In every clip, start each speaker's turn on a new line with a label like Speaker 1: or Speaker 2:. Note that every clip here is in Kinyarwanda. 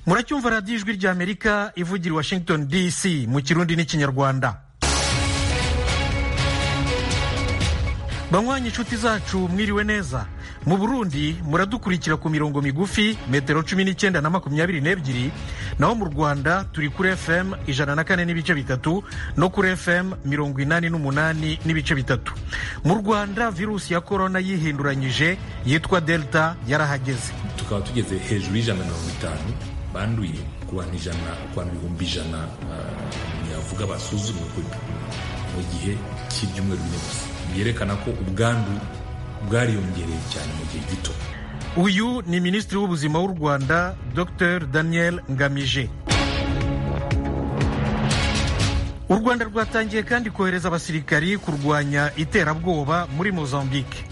Speaker 1: muracyumva radiyo ijwi ry'Amerika ivugira Washington DC mu kirundi n'ikinyarwanda. Banywanyi inshuti zacu mwiriwe neza. Mu Burundi muradukurikira ku mirongo migufi metero 19 na 22, naho mu Rwanda turi kuri FM 104 n'ibice bitatu no kuri FM 88 n'ibice bitatu. Mu Rwanda virusi ya corona yihinduranyije yitwa Delta yarahageze.
Speaker 2: Tukaba tugeze hejuru y'ijana na 50 banduye ku bantu ibihumbi ijana yavuga basuzumwe mu gihe cy'ibyumweru bine gusa. Byerekana ko ubwandu bwariyongereye cyane mu gihe gito.
Speaker 1: Uyu ni Minisitiri w'Ubuzima w'u Rwanda Dr Daniel Ngamije. U Rwanda rwatangiye kandi kohereza abasirikari kurwanya iterabwoba muri Mozambique.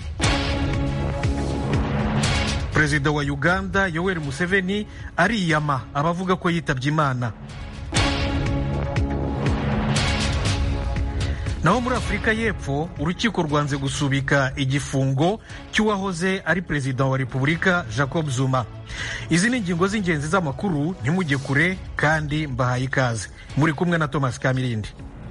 Speaker 1: Perezida wa Uganda Yoweri Museveni ariyama abavuga ko yitabye Imana. Naho muri Afurika y'Epfo urukiko rwanze gusubika igifungo cy'uwahoze ari perezida wa Repubulika Jacob Zuma. Izi ni ingingo z'ingenzi z'amakuru, ntimujye kure kandi mbahaye ikaze. Muri kumwe na Thomas Kamirindi.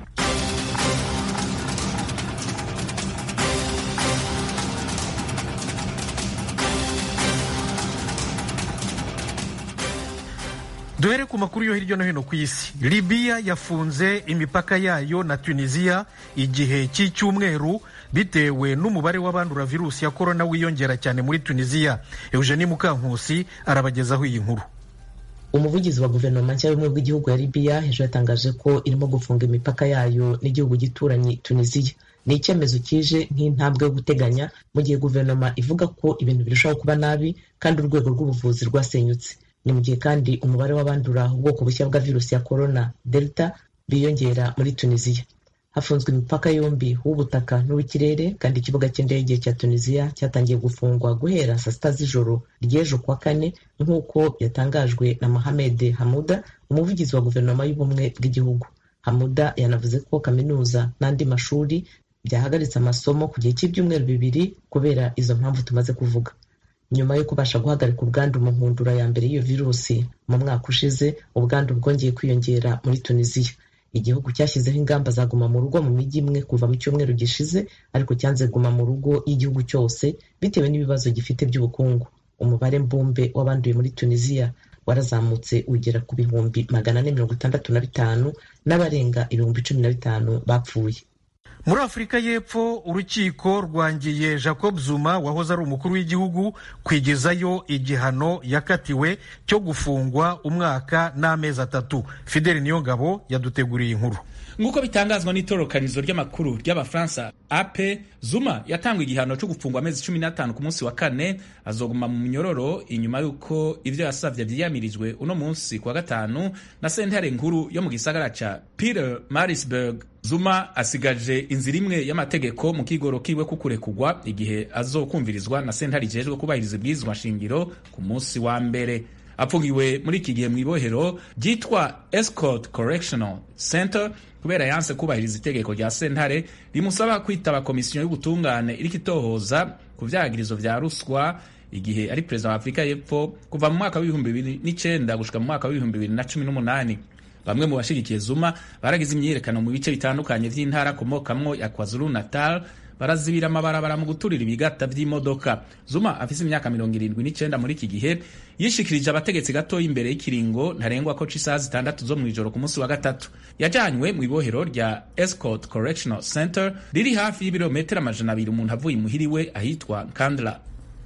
Speaker 1: Duhere ku makuru yo hirya no hino ku isi. Libya yafunze imipaka yayo na Tunisia igihe cy'icyumweru bitewe n'umubare w'abandura virusi ya corona wiyongera cyane muri Tunisia. Eugenie Mukankusi arabagezaho iyi nkuru.
Speaker 3: Umuvugizi wa guverinoma nshya y'ubumwe bw'igihugu ya Libya ejo yatangaje ko irimo gufunga imipaka yayo n'igihugu gituranyi Tunisia. Ni icyemezo kije nk'intambwe yo guteganya mu gihe guverinoma ivuga ko ibintu birushaho kuba nabi kandi urwego rw'ubuvuzi rwasenyutse. Ni mu gihe kandi umubare w'abandura ubwoko bushya bwa virusi ya corona Delta biyongera muri Tunisia. Hafunzwe imipaka yombi w'ubutaka n'uw'ikirere kandi ikibuga cy'indege cya Tunisia cyatangiye gufungwa guhera saa sita z'ijoro ry'ejo kuwa kane nk'uko yatangajwe na Mohamed Hamouda, umuvugizi wa guverinoma y'ubumwe bw'igihugu. Hamouda yanavuze ko kaminuza n'andi mashuri byahagaritse amasomo ku gihe cy'ibyumweru bibiri kubera izo mpamvu tumaze kuvuga. Nyuma yo kubasha guhagarika ubwandu mu nkundura ya mbere y'iyo virusi mu mwaka ushize, ubwandu bwongeye kwiyongera muri Tunisia. Igihugu cyashyizeho ingamba za guma mu rugo mu mijyi imwe kuva mu cyumweru gishize, ariko cyanze guma mu rugo y'igihugu cyose bitewe n'ibibazo gifite by'ubukungu. Umubare mbumbe w'abanduye muri Tunisia warazamutse ugera ku bihumbi 465 n'abarenga ibihumbi 15 bapfuye.
Speaker 1: Muri Afurika y'Epfo urukiko rwangiye Jacob Zuma wahoze ari umukuru w'igihugu kwigezayo igihano yakatiwe cyo gufungwa umwaka n'amezi 3. Fidel Niyongabo yaduteguriye inkuru.
Speaker 4: Nguko bitangazwa n'itorokanizo ry'amakuru ry'Abafaransa AP, Zuma yatangwa igihano cyo gufungwa amezi 15 ku munsi wa kane, azoguma mu minyororo inyuma yuko ivyo yasavye vyiyamirijwe uno munsi kwa gatanu na sentare nkuru yo mu gisagara ca Peter Marisburg. Zuma asigaje inzira imwe y'amategeko mu kigoro kiwe kukurekugwa igihe azokumvirizwa na sentare ijejwe kubahiriza ibwirizwa shingiro ku munsi wa mbere. Apfungiwe muri iki gihe mw'ibohero ryitwa Escort Correctional Center kubera yanse kubahiriza itegeko rya sentare rimusaba kwitaba komisiyo y'ubutungane iriko itohoza ku vyagirizo vya ruswa igihe ari perezida wa Afurika y'Epfo kuva mu mwaka wa 2009 gushika mu mwaka wa 2018. Bamwe mu bashigikiye Zuma baragize imyiyerekano mu bice bitandukanye vy'intara komokamwo ya KwaZulu Natal, barazibira amabarabara mu guturira ibigata vy'imodoka. Zuma afise imyaka 79 muri iki gihe yishikirije abategetsi gato imbere y'ikiringo ntarengwa ko c'isaha 6 zo mwijoro ku munsi wa gatatu. Yajanywe mu ibohero rya Escort Correctional Center riri hafi y'ibirometero 200 umuntu avuye imuhiriwe ahitwa Kandla.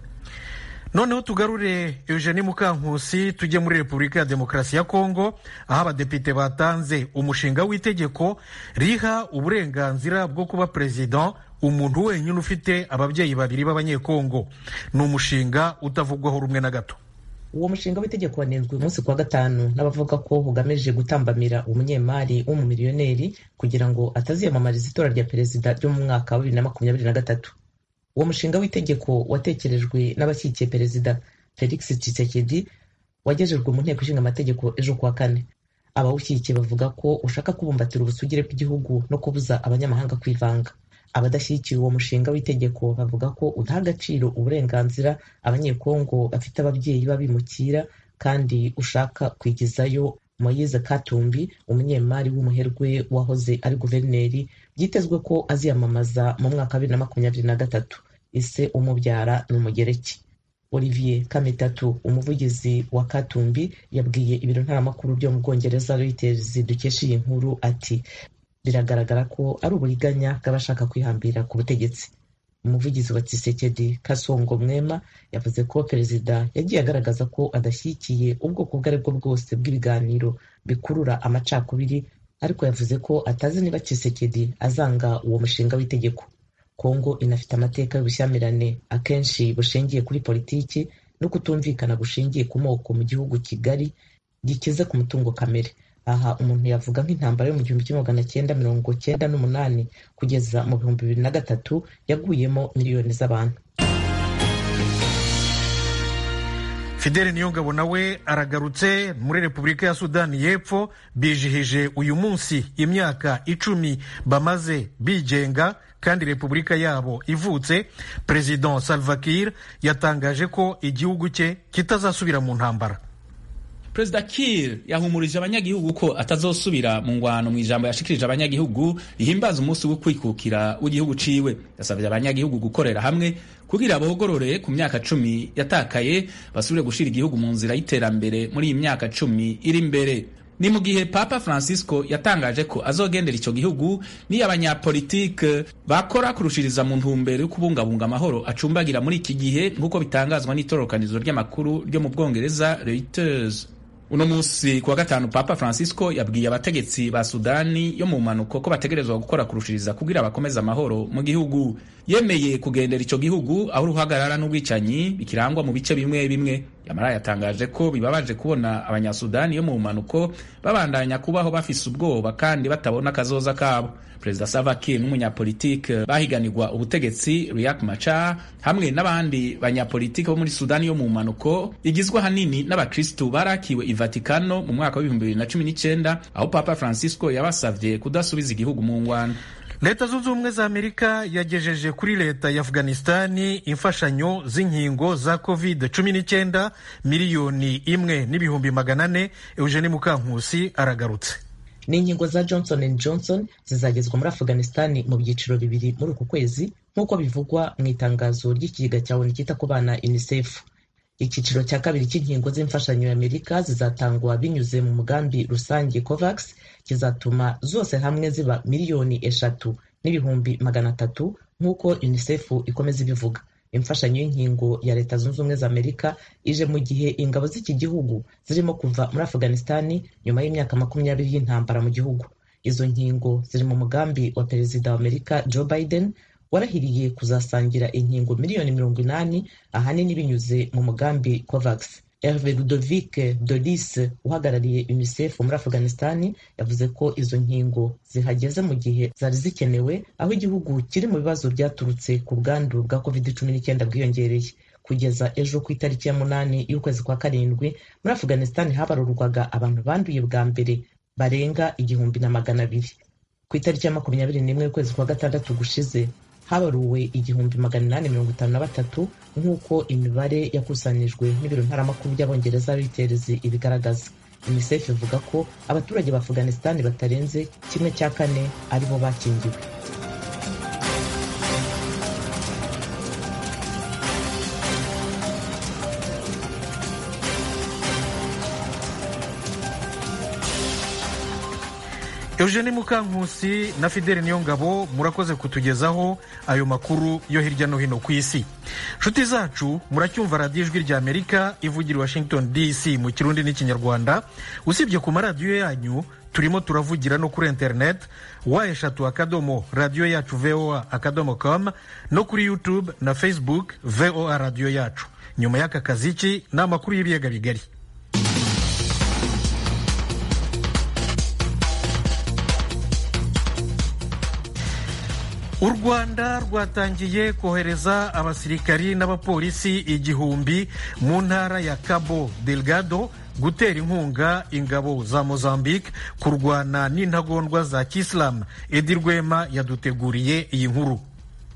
Speaker 1: Noneho tugarure Eugenie Mukankusi tujye muri Repubulika ya Demokarasi ya Kongo, aho abadepite batanze umushinga w'itegeko riha uburenganzira bwo kuba president umuntu wenyine ufite ababyeyi babiri b'abanyekongo. Ni umushinga utavugwaho rumwe na gato.
Speaker 3: Uwo mushinga w'itegeko wanenzwe umunsi kwa gatanu n'abavuga ko ugamije gutambamira umunyemari w'umumiliyoneri kugira ngo ataziyamamariza itora rya perezida ryo mu mwaka wa 2023. Uwo mushinga w'itegeko watekerejwe n'abashyigikiye perezida Felix Tshisekedi wagejejwe mu nteko ishinga amategeko ejo kuwa kane. Abawushyigikiye bavuga ko ushaka kubumbatira ubusugire bw'igihugu no kubuza abanyamahanga kwivanga. Abadashyigikiye uwo mushinga w'itegeko bavuga ko udaha agaciro uburenganzira abanyekongo bafite ababyeyi babimukira kandi ushaka kwigizayo Moise Katumbi, umunyemari w'umuherwe wahoze ari guverineri, byitezwe ko aziyamamaza mu mwaka wa 2023. Ise umubyara ni umugereki. Olivier Kamitatu, umuvugizi wa Katumbi, yabwiye ibiro ntaramakuru byo mu Bwongereza Reuters dukesha iyi nkuru ati biragaragara ko ari uburiganya bw'abashaka kwihambira ku butegetsi. Umuvugizi wa Tshisekedi, Kasongo Mwema, yavuze ko perezida yagiye agaragaza ko adashyigikiye ubwoko ubwo aribwo bwose bw'ibiganiro bikurura amacakubiri, ariko yavuze ko atazi niba Tshisekedi azanga uwo mushinga w'itegeko. Kongo inafite amateka y'ubushyamirane akenshi bushingiye kuri politiki no kutumvikana gushingiye ku moko mu gihugu kigari gikize ku mutungo kamere. Aha umuntu yavuga nk'intambara yo mu 1998 kugeza mu 2003 yaguyemo miliyoni z'abantu.
Speaker 1: Fidele Niyongabo nawe aragarutse muri Repubulika ya Sudani y'Epfo. Bijihije uyu munsi imyaka 10 bamaze bigenga kandi repubulika yabo ivutse. President Salva Kiir yatangaje ko igihugu cye kitazasubira mu ntambara.
Speaker 4: Perezida Kiir yahumurije abanyagihugu ko atazosubira mu ngwano mu ijambo yashikirije abanyagihugu rihimbaza umunsi wo kwikukira w'igihugu ciwe. Yasabye abanyagihugu gukorera hamwe kugira abogorore ku myaka 10 yatakaye basubire gushira igihugu mu nzira y'iterambere muri iyi myaka 10 iri imbere. Ni mu gihe Papa Francisco yatangaje ko azogendera ico gihugu ni abanyapolitike bakora kurushiriza mu ntumbero yo kubungabunga amahoro acumbagira muri iki gihe, nk'uko bitangazwa n'itorokanizo ry'amakuru ryo mu Bwongereza Reuters. Uno munsi kuwa gatanu Papa Francisco yabwiye abategetsi ba Sudani yo mu manuko ko bategerezwa gukora kurushiriza kugira bakomeza amahoro mu gihugu. Yemeye kugendera ico gihugu aho uruhagarara n'ubwicanyi bikirangwa mu bice bimwe bimwe. Yamara yatangaje ko bibabaje kubona abanyasudani yo mu manuko babandanya kubaho bafise ubwoba kandi batabona akazoza kabo. Perezida Salva Kiir n'umunyapolitike bahiganirwa ubutegetsi Riek Machar hamwe n'abandi banyapolitike bo muri Sudani yo mu manuko igizwe hanini n'abakristu barakiwe i Vatikano mu mwaka wa 2019 aho Papa Francisco yabasavye kudasubiza igihugu mu ngwano.
Speaker 1: Leta zunze ubumwe za Amerika yagejeje kuri leta ya Afghanistani imfashanyo z'inkingo za COVID-19 miliyoni 1.4 Eugene Mukankusi aragarutse.
Speaker 3: N'inkingo za Johnson & Johnson zizagezwa muri Afghanistani mu byiciro bibiri muri uku kwezi, nk'uko bivugwa mu itangazo ry'ikigega cya ONU cyita ku bana UNICEF. Icyiciro cya kabiri cy'inkingo z'imfashanyo ya Amerika zizatangwa binyuze mu mugambi rusange COVAX, kizatuma zose hamwe ziba miliyoni 3,300,000 nk'uko UNICEF ikomeza ibivuga. Imfashanyo y'inkingo ya Leta Zunze Ubumwe za Amerika ije mu gihe ingabo z'iki gihugu zirimo kuva muri Afghanistani nyuma y'imyaka 20 y'intambara mu gihugu. Izo nkingo ziri mu mugambi wa Perezida wa Amerika Joe Biden warahiriye kuzasangira inkingo miliyoni 80 ahanini binyuze mu mugambi COVAX. Hervé Ludovic Dolis uhagarariye UNICEF muri Afghanistani yavuze ko izo nkingo zihageze mu gihe zari zikenewe, aho igihugu kiri mu bibazo byaturutse ku bwandu bwa COVID-19 bwiyongereye. Kugeza ejo ku itariki ya 8 y'ukwezi kwa karindwi muri Afghanistani habarurwaga abantu banduye bwa mbere barenga 1,200. Ku itariki ya 21 y'ukwezi kwa gatandatu gushize habaruwe 1,853 nk'uko imibare yakusanijwe n'ibiro ntaramakuru by'Abongereza Reuters ibigaragaza. UNICEF ivuga ko abaturage ba Afghanistan batarenze 1/4 aribo bakingiwe.
Speaker 1: Eugene Mukankusi na Fidele Niyongabo murakoze kutugezaho ayo makuru yo hirya no hino ku isi. Nshuti zacu, muracyumva radiyo Ijwi rya Amerika ivugira Washington DC mu Kirundi n'Ikinyarwanda. Usibye ku maradiyo yanyu, turimo turavugira no kuri internet @radio yacu voa.com no kuri YouTube na Facebook VOA radio yacu. Nyuma y'aka kaziki n'amakuru y'ibiyaga bigari. U Rwanda rwatangiye kohereza abasirikari n'abapolisi 1000 mu ntara ya Cabo Delgado gutera inkunga ingabo za Mozambique kurwana n'intagondwa za Kisilamu. Edi Rwema yaduteguriye iyi nkuru.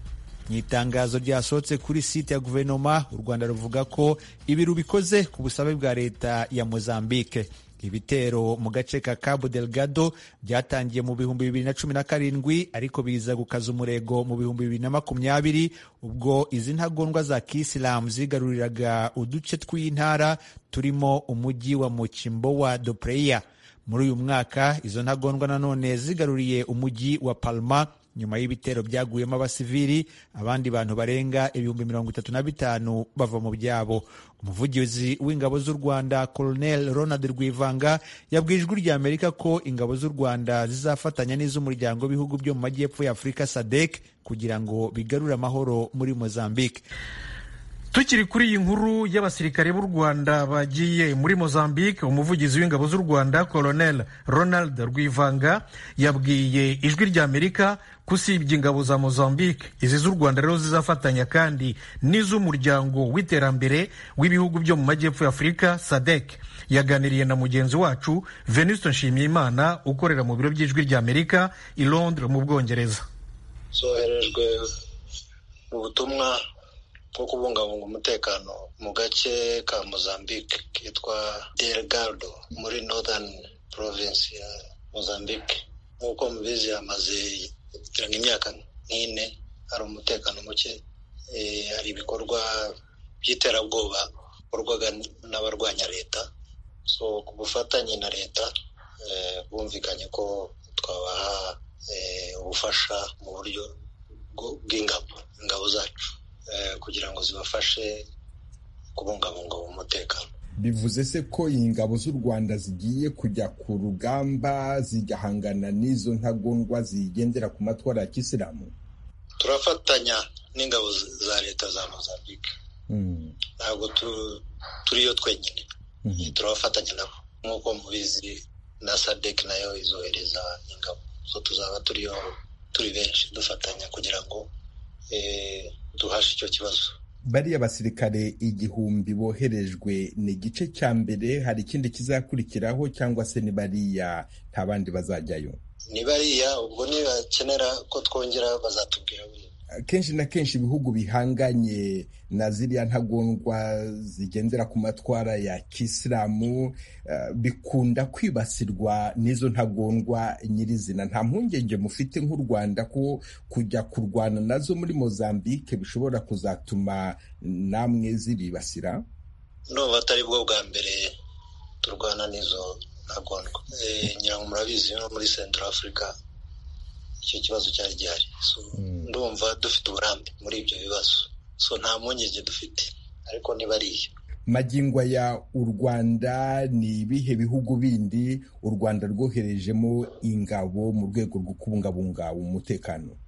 Speaker 5: Mu itangazo ryasohotse kuri site ya guverinoma, u Rwanda ruvuga ko ibi rubikoze ku busabe bwa leta ya Mozambique. Ibitero mu gace ka Cabo Delgado byatangiye mu 2017 ariko biza gukaza umurego mu 2020 ubwo izi ntagondwa za Kisilamu zigaruriraga uduce tw'intara turimo umujyi wa Mocimboa do Praia. Muri uyu mwaka izo ntagondwa nanone zigaruriye umujyi wa Palma nyuma y'ibitero byaguyemo abasivili, abandi bantu barenga 35,000 bava mu byabo. Umuvugizi w'ingabo z'u Rwanda Colonel Ronald Rwivanga yabwiye Ijwi ry'Amerika ko ingabo z'u Rwanda zizafatanya n'iz'umuryango w'ibihugu byo mu majyepfo ya Afurika SADC kugira ngo bigarure amahoro muri Mozambique.
Speaker 1: Tukiri kuri iyi nkuru y'abasirikare b'u Rwanda bagiye muri Mozambique, umuvugizi w'ingabo z'u Rwanda Colonel Ronald Rwivanga yabwiye Ijwi ry'Amerika ko usibye ingabo za Mozambique, izi z'u Rwanda rero zizafatanya kandi n'iz'umuryango w'iterambere w'ibihugu byo mu majyepfo ya Afurika SADC. Yaganiriye na mugenzi wacu Venuste Nshimiyimana ukorera mu biro by'Ijwi ry'Amerika i Londres mu Bwongereza.
Speaker 6: Soherejwe mu butumwa bwo kubungabunga umutekano mu gace ka Mozambique kitwa Delgado muri Northern Province ya Mozambique. Nk'uko mubizi amaze imyaka 4 hari umutekano muke, hari ibikorwa by'iterabwoba bikorwaga n'abarwanya leta. So ku bufatanye na leta bumvikanye ko twabaha ubufasha mu buryo bw'ingabo zacu kugira ngo zibafashe kubungabunga umutekano.
Speaker 7: Bivuze se ko ingabo z'u Rwanda zigiye kujya ku rugamba zigahangana n'izo ntagondwa zigendera ku matwara ya Kisilamu?
Speaker 6: Turafatanya n'ingabo za leta za Mozambique. Ntabwo turiyo twenyine. Turafatanya nabo. Nk'uko mubizi na SADC nayo izohereza ingabo. So tuzaba turi benshi dufatanya kugira ngo duhashe icyo kibazo.
Speaker 7: Bariya basirikare 1000 boherejwe ni igice cya mbere, hari ikindi kizakurikiraho cyangwa se ni bariya nta bandi bazajyayo?
Speaker 6: Ni bariya, ubwo nibakenera ko twongera bazatubwira.
Speaker 7: Kenshi na kenshi ibihugu bihanganye na ziriya ntagondwa zigendera ku matwara ya Kisilamu bikunda kwibasirwa n'izo ntagondwa nyirizina. Nta mpungenge mufite nk'u Rwanda ko kujya kurwana nazo muri Mozambique bishobora kuzatuma namwe zibibasira?
Speaker 6: No, batari bwo bwa mbere turwana n'izo ntagondwa. Ngira ngo murabizi no muri Central Africa icyo kibazo cyari gihari. So ndumva dufite uburambe muri ibyo bibazo. So nta mpungenge dufite, ariko ni bariya.
Speaker 7: Magingo ya u Rwanda ni ibihe bihugu bindi u Rwanda rwoherejemo ingabo mu rwego rwo kubungabunga umutekano?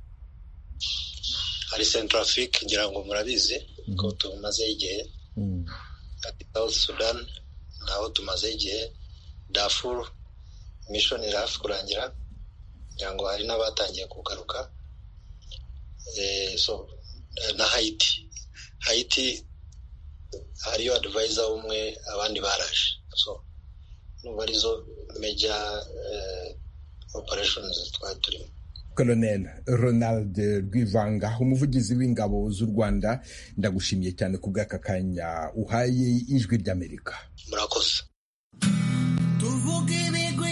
Speaker 6: Hari Central Africa, ngira ngo murabizi ko tumaze igihe. South Sudan naho tumaze igihe. Darfur mission iri hafi kurangira, ngira ngo hari n'abatangiye kugaruka. So na Haiti hariyo advisor umwe, abandi baraje. So n'ubu arizo major operations turimo.
Speaker 7: Colonel Ronald Rwivanga, umuvugizi w'ingabo z'u Rwanda, ndagushimiye cyane ku bw'aka kanya uhaye Ijwi ry'Amerika.
Speaker 6: Murakoze.
Speaker 8: Tuvuge ibigwi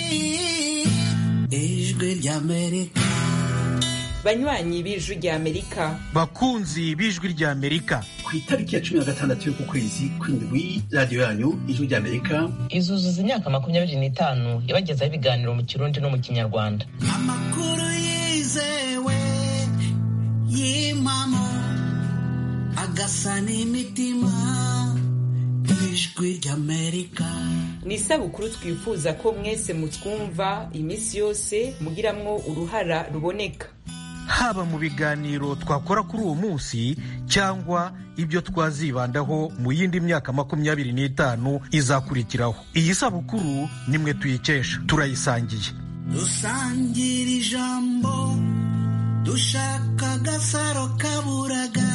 Speaker 8: Ijwi ry'Amerika. Banywanyi b'Ijwi ry'Amerika,
Speaker 1: bakunzi b'Ijwi ry'Amerika,
Speaker 9: ku itariki ya 16 y'uku kwezi kw'indwi radiyo yanyu Ijwi ry'Amerika
Speaker 3: izuzuza imyaka 25 yabagezaho ibiganiro mu Kirundi no mu Kinyarwanda.
Speaker 8: Amakuru yizewe y'impamo agasa n'imitima. Ijwi ry'Amerika ni isabukuru twifuza ko mwese mutwumva iminsi yose mugiramwo uruhara ruboneka,
Speaker 1: haba mu biganiro twakora kuri uwo munsi cyangwa ibyo twazibandaho mu yindi myaka 25 izakurikiraho. Iyi sabukuru nimwe tuyikesha, turayisangiye.
Speaker 8: Dusangira ijambo, dushaka agasaro kaburaga,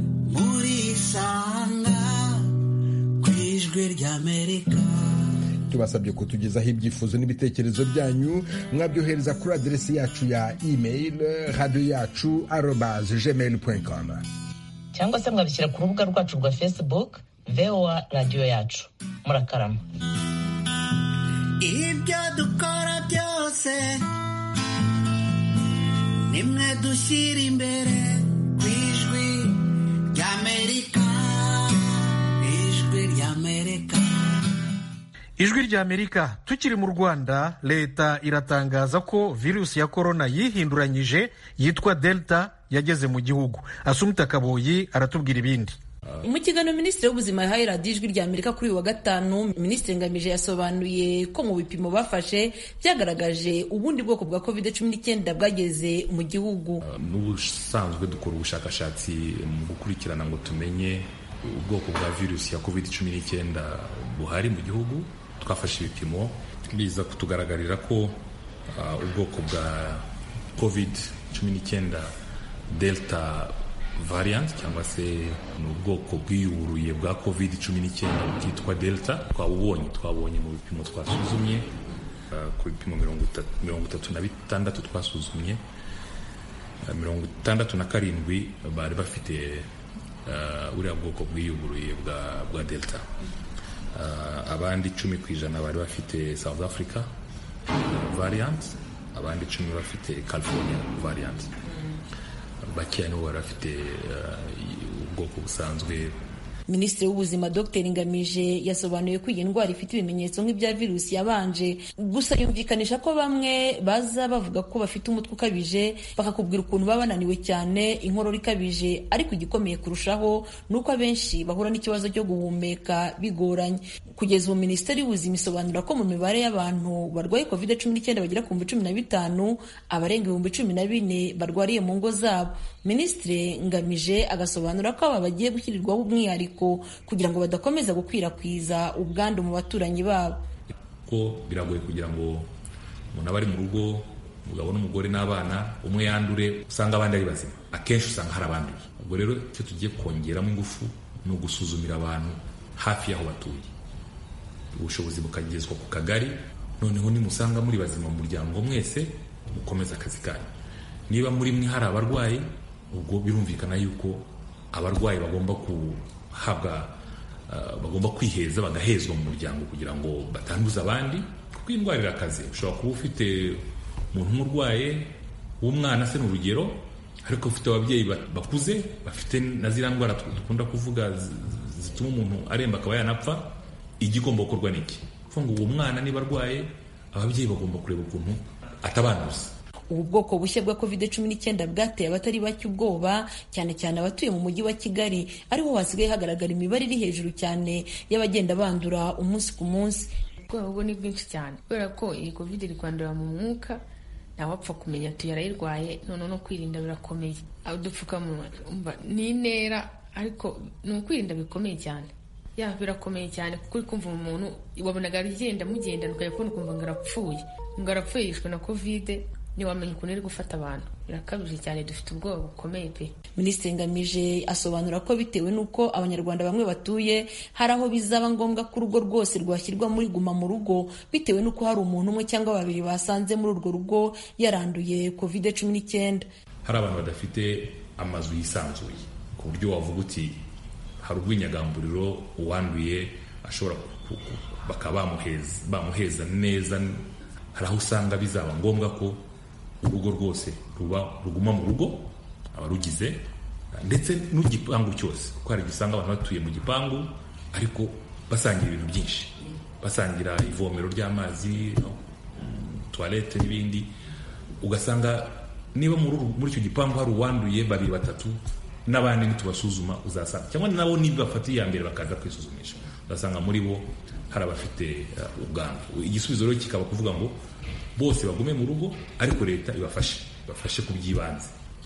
Speaker 8: muri Isanga ku Ijwi ry'Amerika.
Speaker 7: tubasabye kutugezaho ibyifuzo n'ibitekerezo byanyu mwabyohereza kuri aderesi yacu ya email radioyacu@gmail.com
Speaker 3: cyangwa se mwabishyira ku rubuga rwacu rwa Facebook VOA Radio Yacu. Murakarama.
Speaker 8: Ibyo dukora byose nimwe dushyira imbere ku ijwi ry'Amerika.
Speaker 1: Ijwi ry'Amerika. Tukiri mu Rwanda, leta iratangaza ko virusi ya korona yihinduranyije yitwa Delta yageze mu gihugu. Asumta Kaboyi aratubwira ibindi.
Speaker 10: Mu kiganiro Minisitiri w'Ubuzima yahaye radiyo Ijwi ry'Amerika kuri uyu wa gatanu, Minisitiri Ngamije yasobanuye ko mu bipimo bafashe byagaragaje ubundi bwoko bwa COVID-19 bwageze mu gihugu.
Speaker 2: N'ubusanzwe dukora ubushakashatsi mu gukurikirana ngo tumenye ubwoko bwa virusi ya COVID-19 buhari mu gihugu. Twafashe ibipimo biza kutugaragarira ko ubwoko bwa COVID-19 Delta variant cyangwa se ni ubwoko bwiyuburuye bwa COVID-19 bwitwa Delta twabonye mu bipimo twasuzumye ku bipimo 36 twasuzumye 67 bari bafite uriya bwoko bwiyuburuye bwa Delta. Abandi 10% bari bafite South Africa variant, abandi 10 bafite California variant. Bakiya nibo bari bafite ubwoko busanzwe.
Speaker 10: Minisitiri w'Ubuzima Dr Ngamije yasobanuye ko iyi ndwara ifite ibimenyetso nk'ibya virusi yabanje, gusa yumvikanisha ko bamwe baza bavuga ko bafite umutwe ukabije, bakakubwira ukuntu baba bananiwe cyane, inkorora ikabije, ariko igikomeye kurushaho nuko abenshi bahura n'ikibazo cyo guhumeka bigoranye. Kugeza ubu Minisiteri y'Ubuzima isobanura ko mu mibare y'abantu barwaye COVID-19 bagera ku 15,000, abarenga 14,000 barwariye mu ngo zabo. Minisitiri Ngamije agasobanura ko aba bagiye gushyirirwaho umwihariko kugira ngo badakomeza gukwirakwiza ubwandu mu baturanyi babo.
Speaker 2: Ko biragoye kugira ngo umuntu aba ari mu rugo, umugabo n'umugore n'abana, umwe yandure usanga abandi ari bazima, akenshi usanga hari abanduye. Ubwo rero icyo tugiye kongeramo ingufu ni ugusuzumira abantu hafi y'aho batuye, ubushobozi bukagezwa ku kagari, noneho nimusanga muri bazima mu muryango mwese mukomeza akazi kanyu. Niba muri mwe hari abarwayi, ubwo birumvikana yuko abarwayi bagomba kwiheza, bagahezwa mu muryango kugira ngo batanduza abandi, kuko indwara irakaze. Ushobora kuba ufite umuntu nk'urwaye w'umwana se n'urugero, ariko ufite ababyeyi bakuze bafite na ziriya ndwara dukunda kuvuga zituma umuntu aremba akaba yanapfa. Igomba gukorwa n'iki? Kuvuga ngo uwo mwana niba arwaye, ababyeyi bagomba kureba ukuntu atabanduza.
Speaker 10: Ubu bwoko bushya bwa COVID-19 bwateye abatari bake ubwoba, cyane cyane abatuye mu mujyi wa Kigali, ariho hasigaye hagaragara imibare iri hejuru cyane y'abagenda bandura umunsi ku munsi.
Speaker 11: Ubwo ni bwinshi cyane kubera ko iyi COVID iri kwandura mu mwuka, ntawapfa kumenya tuyarayirwaye, none no kwirinda birakomeye. Udupfukamunwa ni intera, ariko ni ukwirinda bikomeye cyane. Birakomeye cyane kuko uri kumva umuntu wabonaga agenda mugendana ukajya kubona ukumva ngo arapfuye yishwe na COVID, ntiwamenya ukuntu iri gufata abantu. Birakabije cyane, dufite ubwoba bukomeye pe.
Speaker 10: Minisitiri Ngamije asobanura ko bitewe n'uko Abanyarwanda bamwe batuye, hari aho bizaba ngombwa ko urugo rwose rwashyirwa muri guma mu rugo, bitewe n'uko hari umuntu umwe cyangwa babiri basanze muri urwo rugo yaranduye COVID-19.
Speaker 2: Hari abantu badafite amazu yisanzuye ku buryo wavuga uti hari urw'inyagamburiro uwanduye ashobora bakaba bamuheza neza. Hari aho usanga bizaba ngombwa ko urugo rwose ruguma mu rugo abarugize, ndetse n'igipangu cyose, kuko hari gisanga abantu batuye mu gipangu ariko basangira ibintu byinshi, basangira ivomero ry'amazi, toilette n'ibindi. Ugasanga niba muri icyo gipangu hari uwanduye 2-3, n'abandi nitubasuzuma uzasanga, cyangwa nabo niba bafatiye iya mbere bakaza kwisuzumisha, uzasanga muri bo hari abafite ubwandu. Igisubizo rero kikaba kuvuga ngo bose bagume mu rugo, ariko leta ibafashe ku by'ibanze.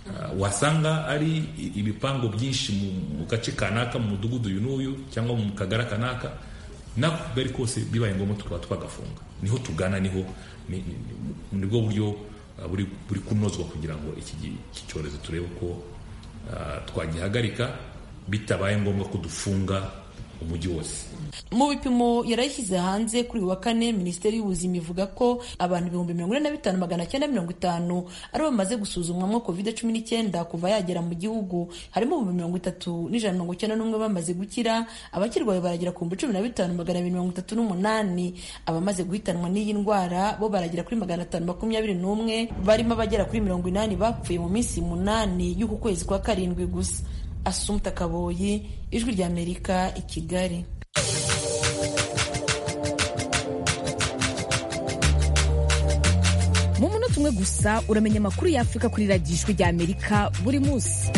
Speaker 2: Wasanga ari ibipango byinshi mu gace kanaka, mu mudugudu uyu n'uyu, cyangwa mu kagara kanaka, nako bari kose bibaye ngombwa tukaba twagafunga. Niho tugana, nibwo buryo buri kunozwa kugira ngo iki cyorezo turebe ko twagihagarika, bitabaye ngombwa ko dufunga umujyi wose.
Speaker 10: Mu bipimo yarayishyize hanze kuri uyu wa kane, Minisiteri y'Ubuzima ivuga ko abantu 45,950 aribo bamaze gusuzumwamo COVID-19 kuva yagera mu gihugu, harimo 30,191 bamaze gukira, abakirwaye baragera ku 15,238, abamaze guhitanwa n'iyi ndwara bo baragera kuri 521, barimo abagera kuri 80 bapfuye mu minsi 8 y'uku kwezi kwa karindwi gusa. Assumpta Kaboyi, Ijwi ry'Amerika, i Kigali.
Speaker 12: Mu munota umwe gusa uramenya amakuru y'Afurika kuri radiyo Ijwi ry'Amerika buri munsi.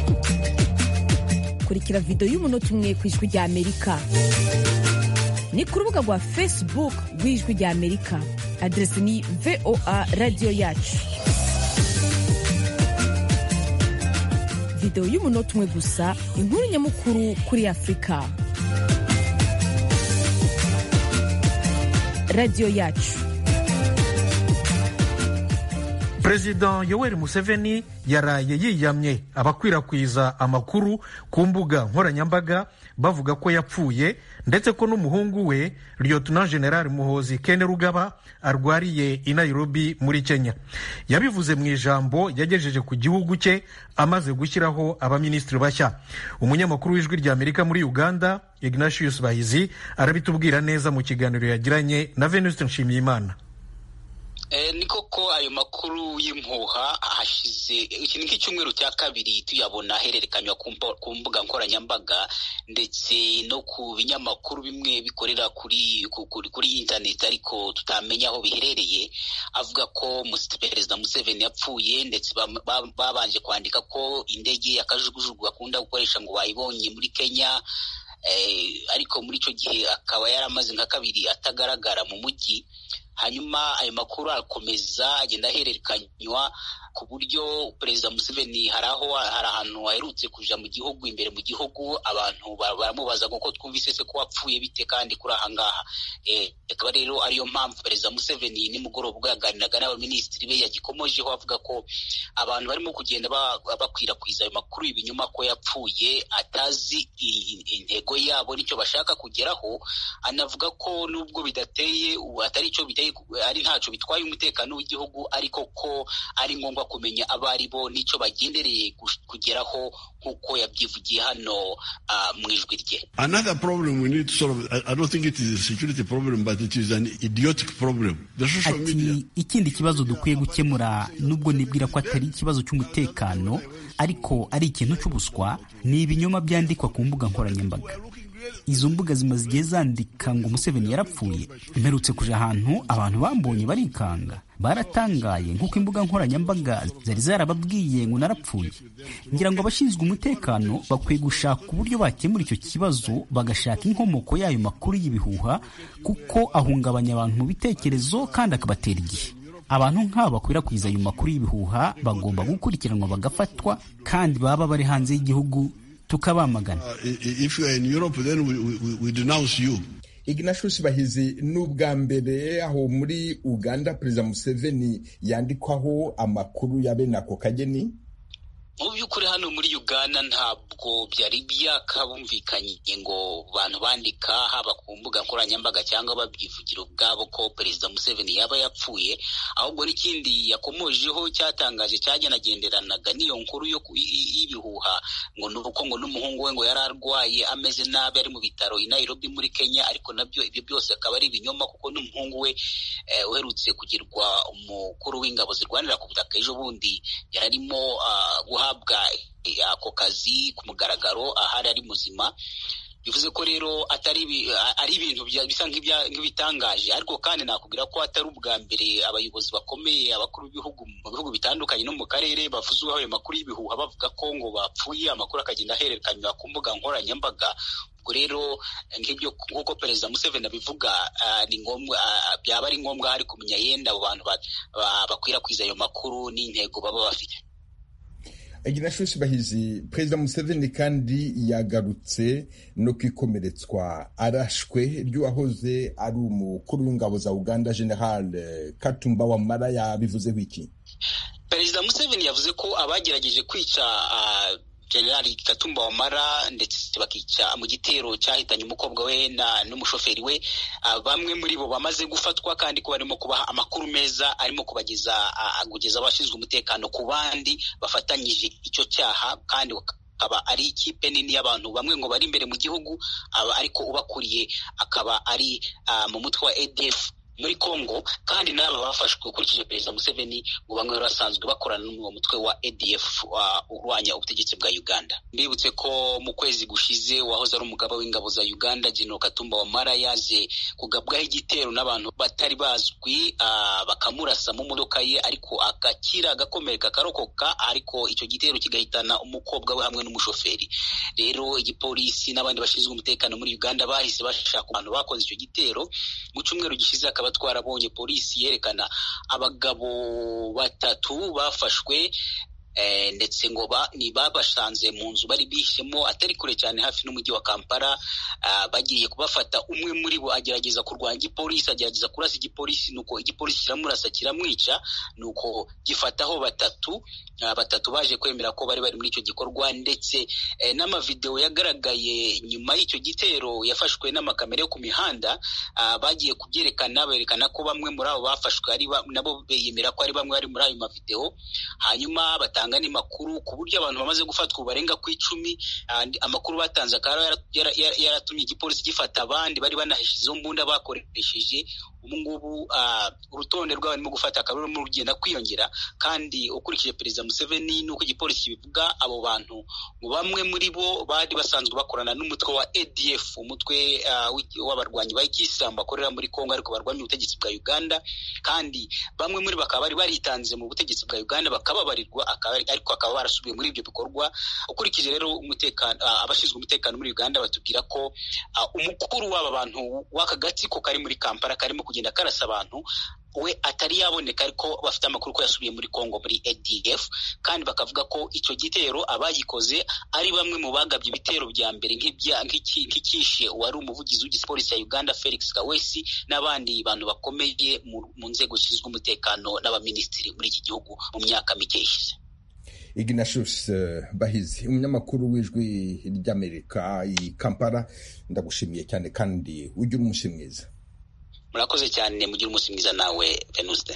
Speaker 12: Kurikira video y'umunota umwe ku Ijwi ry'Amerika ni ku rubuga rwa Facebook rw'Ijwi ry'Amerika, adresi ni VOA Radio Yacu. Video y'umunota umwe gusa, inkuru nyamukuru kuri Afurika. Radio Yacu.
Speaker 1: Perezida Yoweri Museveni yaraye yiyamye abakwirakwiza amakuru ku mbuga nkoranyambaga bavuga ko yapfuye, ndetse ko n'umuhungu we Lieutenant General Muhoozi Kainerugaba arwariye i Nairobi muri Kenya. Yabivuze mu ijambo yagejeje ku gihugu cye amaze gushyiraho abaminisitiri bashya. Umunyamakuru w'Ijwi ry'Amerika muri Uganda, Ignatius Bahizi, arabitubwira neza mu kiganiro yagiranye na Venuste Nshimiyimana.
Speaker 13: Ni koko ayo makuru y'impuha hashize iki nk'icyumweru cya kabiri tuyabona hererekanywa ku mbuga nkoranyambaga ndetse no ku binyamakuru bimwe bikorera kuri internet, ariko tutamenya aho biherereye, avuga ko Perezida Museveni yapfuye, ndetse babanje kwandika ko indege y'akajugujugu bakunda gukoresha ngo bayibonye muri Kenya, ariko muri icyo gihe akaba yaramaze nka kabiri atagaragara mu mujyi. Hanyuma ayo makuru akomeza agenda ahererekanywa ku buryo Perezida Museveni hari ahantu aherutse kuja mu gihugu, imbere mu gihugu, abantu baramubaza ngo twumvise se ko wapfuye bite kandi kuri aha ngaha. Akaba rero ariyo mpamvu Perezida Museveni nimugoroba yaganiraga n'abaminisitiri be yagikomojeho avuga ko abantu barimo kugenda bakwirakwiza ayo makuru y'ibinyoma ko yapfuye, atazi intego yabo nicyo bashaka kugeraho. Anavuga ko nubwo bidateye atari cyo biteye, ari ntacyo bitwaye umutekano w'igihugu, ariko ko ari ngombwa kumenya abari bo nicyo bagendereye kugeraho, nk'uko yabyivugiye hano mu ijwi rye.
Speaker 14: Another problem we need to solve, I don't think it is a security problem, but it is an idiotic problem. The social media.
Speaker 15: Ikindi kibazo dukwiye gukemura, nubwo nibwira ko atari ikibazo cy'umutekano, ariko ari ikintu cy'ubuswa, ni ibinyoma byandikwa ku mbuga nkoranyambaga. Izo mbuga zimaze igihe zandika ngo Museveni yarapfuye. Mperutse kuja ahantu abantu bambonye barikanga, baratangaye, nk'uko imbuga nkoranyambaga zari zarababwiye ngo narapfuye. Ngira ngo abashinzwe umutekano bakwiye gushaka uburyo bakemura icyo kibazo, bagashaka inkomoko y'ayo makuru y'ibihuha, kuko ahungabanya abantu mu bitekerezo kandi akabatera igihe. Abantu nk'abo bakwirakwiza ayo makuru y'ibihuha bagomba gukurikiranwa bagafatwa, kandi baba bari hanze y'igihugu tukabamagana.
Speaker 14: If you are in Europe, then we denounce you.
Speaker 7: Ignatius Bahizi, n'ubwa mbere aho muri Uganda Perezida Museveni yandikwaho amakuru ya bene ako kageni?
Speaker 13: Mu by'ukuri hano muri Uganda ntabwo byari byakabumvikanye ngo abantu bandika haba ku mbuga nkoranyambaga cyangwa babyivugira ubwabo ko Perezida Museveni yaba yapfuye, ahubwo n'ikindi yakomojeho cyatangaje cyagenagenderanaga n'iyo nkuru y'ibihuha ngo nuko ngo n'umuhungu we ngo yari arwaye ameze nabi ari mu bitaro i Nairobi muri Kenya, ariko nabyo ibyo byose akaba ari ibinyoma, kuko n'umuhungu we uherutse kugirwa umukuru w'ingabo zirwanira ku butaka ejo bundi yararimo guhabwa ako kazi ku mugaragaro ahari ari muzima. Bivuze ko rero ari ibintu bisa nk'ibitangaje, ariko kandi nakubwira ko atari ubwa mbere abayobozi bakomeye, abakuru b'ibihugu mu bihugu bitandukanye no mu karere bavuzweho ayo makuru y'ibihuha bavuga ko ngo bapfuye, amakuru akagenda ahererekanywa ku mbuga nkoranyambaga. Ubwo rero nk'ibyo nk'uko Perezida Museveni abivuga, ni ngombwa byaba ari ngombwa hari kumenya yenda abo bantu bakwirakwiza ayo makuru n'intego baba bafite.
Speaker 7: Ignatius Bahizi, Perezida Museveni kandi yagarutse no kwikomeretswa arashwe ry'uwahoze ari umukuru w'ingabo za Uganda General Katumba Wamala. Yabivuze wiki?
Speaker 13: Perezida Museveni yavuze ko abagerageje kwica Generali Katumba Wamala ndetse bakica mu gitero cyahitanye umukobwa we n'umushoferi we. Bamwe muri bo bamaze gufatwa kandi ko barimo kubaha amakuru meza arimo kugeza abashinzwe umutekano ku bandi bafatanyije icyo cyaha, kandi akaba ari ikipe nini y'abantu bamwe ngo bari imbere mu gihugu, ariko ubakuriye akaba ari mu mutwe wa ADF muri Congo, kandi n'aba bafashwe ukurikije Perezida Museveni ngo bamwe basanzwe bakorana n'uwo mutwe wa ADF urwanya ubutegetsi bwa Uganda. Mbibutse ko mu kwezi gushize wahoze ari umugaba w'ingabo za Uganda General Katumba Wamala yaje kugabwaho igitero n'abantu batari bazwi, bakamurasa mu modoka ye ariko agakira agakomereka akarokoka, ariko icyo gitero kigahitana umukobwa we hamwe n'umushoferi. Rero igipolisi n'abandi bashinzwe umutekano muri Uganda bahise bashaka abantu bakoze icyo gitero. Mu cyumweru gishize akaba twarabonye polisi yerekana abagabo 3 bafashwe, ndetse ngo babashanze mu nzu bari bihishemo atari kure cyane hafi n'umujyi wa Kampala. Bagiye kubafata, umwe muri bo agerageza kurwanya igipolisi, agerageza kurasa igipolisi, nuko igipolisi kiramurasa kiramwica, nuko gifataho 3 baje kwemera ko bari muri icyo gikorwa. Ndetse n'amavideo yagaragaye nyuma y'icyo gitero yafashwe n'amakamera yo ku mihanda, bagiye kubyerekana, berekana ko bamwe muri abo bafashwe ari nabo beyemera ko ari bamwe bari muri ayo mavideo. Hanyuma batanga makuru ku buryo abantu bamaze gufatwa barenga ku 10. Amakuru batanze akaba yaratumye igipolisi gifata abandi bari banahishe izo mbunda bakoresheje. Ubungubu urutonde rw'abarimo gufata akaba rurimo rugenda kwiyongera, kandi ukurikije Perezida Museveni nuko igipolisi bivuga abo bantu ngo bamwe muri bo bari basanzwe bakorana n'umutwe wa ADF, umutwe w'abarwanyi ba Kisilamu bakorera muri Kongo ariko barwanya ubutegetsi bwa Uganda, kandi bamwe muri bakaba bari baritanze mu butegetsi bwa Uganda bakababarirwa, ariko akaba barasubiye muri ibyo bikorwa. Ukurikije rero umutekano, abashinzwe umutekano muri Uganda batubwira ko umukuru w'aba bantu w'aka gatsiko kari muri Kampala karimo kugenda karasa abantu we atari yaboneka, ariko bafite amakuru ko yasubiye muri Kongo muri ADF, kandi bakavuga ko icyo gitero abagikoze ari bamwe mu bagabye ibitero bya mbere nk'ikishe wari umuvugizi w'igipolisi ya Uganda Felix Kawesi n'abandi bantu bakomeye mu nzego zishinzwe umutekano n'abaminisitiri muri iki gihugu mu myaka mike ishize.
Speaker 7: Ignatius Bahizi, umunyamakuru w'Ijwi ry'Amerika i Kampala, ndagushimiye cyane kandi ugira umunsi mwiza.
Speaker 13: Murakoze cyane, mugira umunsi mwiza nawe Venuste.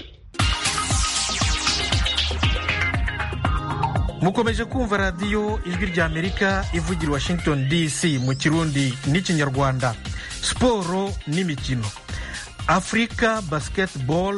Speaker 1: Mukomeje kumva radiyo Ijwi ry'Amerika ivugira Washington DC mu Kirundi n'Ikinyarwanda. Siporo n'imikino. Africa Basketball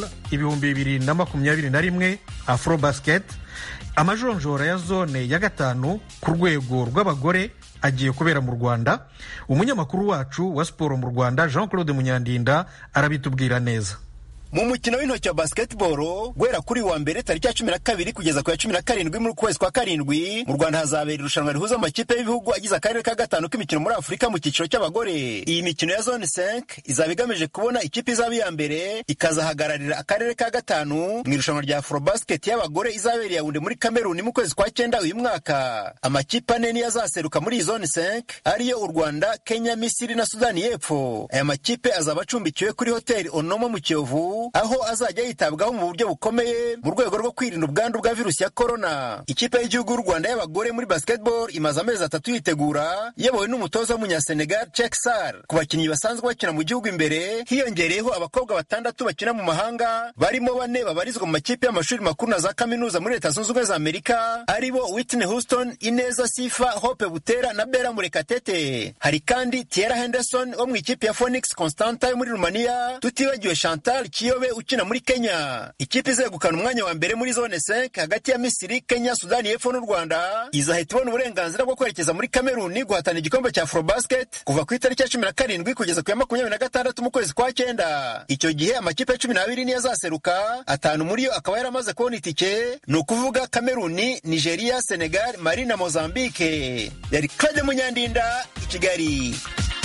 Speaker 1: 2021 Afrobasket, amajonjora ya zone ya 5 ku rwego rw'abagore agiye kubera mu Rwanda. Umunyamakuru wacu wa siporo mu Rwanda Jean-Claude Munyandinda arabitubwira neza.
Speaker 16: Mu mukino w'intoki wa basketball guhera kuri wa mbere tariki ya 12 kugeza ku ya 17 muri kwezi kwa 7 mu Rwanda hazabera irushanwa rihuza amakipe y'ibihugu agize akarere ka 5 k'imikino muri Afurika mu cyiciro cy'abagore. Iyi mikino ya zone 5 izaba igamije kubona ikipe izaba iya mbere ikazahagararira akarere ka 5 mu irushanwa rya Afrobasket y'abagore izabera Yaounde muri Cameroon mu kwezi kwa 9 uyu mwaka. Amakipe ane niyo azaseruka muri zone 5 ariyo u Rwanda, Kenya, Misiri na Sudani y'Epfo. Aya makipe azaba acumbikiwe kuri Hotel Onomo mu Kiyovu, aho azajya yitabwaho mu buryo bukomeye mu rwego rwo kwirinda ubwandu bwa virusi ya corona. Ikipe y'igihugu y'u Rwanda y'abagore muri basketball imaze amezi 3 yitegura, iyobowe n'umutoza w'Umunyasenegal Cheikh Sarr. Ku bakinnyi basanzwe bakina mu gihugu imbere hiyongereyeho abakobwa 6 bakina mu mahanga, barimo 4 babarizwa mu makipe y'amashuri makuru na za kaminuza muri Leta Zunze Ubumwe za Amerika, aribo Whitney Houston, Ineza Sifa, Hope Butera na Bella Murekatete. Hari kandi Tierra Henderson wo mu ikipe ya Phoenix Constanta yo muri Romania, tutibagiwe Chantal Kiyobe ukina muri Kenya. Ikipe izegukana umwanya wa mbere muri zone 5 hagati ya Misiri, Kenya, Sudani y'Epfo n'u Rwanda izahita ibona uburenganzira bwo kwerekeza muri Cameroon guhatana igikombe cya Afrobasket kuva ku itariki ya 17 kugeza ku ya 26 mu kwezi kwa 9. Icyo gihe amakipe ya 12 niyo azaseruka, 5 muri yo akaba yaramaze kubona itike, ni ukuvuga Cameroon, Nigeria, Senegal, Mali na Mozambique. Yari Claude Munyandinda i Kigali.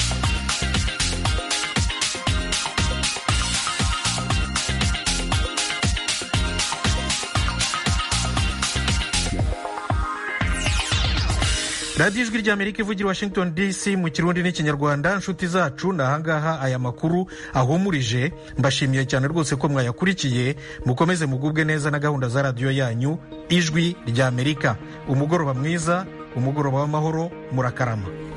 Speaker 1: radiyo ijwi ry'Amerika ivugira Washington DC mu Kirundi n'Ikinyarwanda. Nshuti zacu nahangaha aya makuru ahumurije, mbashimiye cyane rwose ko mwayakurikiye. Mukomeze mugubwe neza na gahunda za radiyo yanyu Ijwi ry'Amerika. Umugoroba mwiza, umugoroba w'amahoro, murakarama.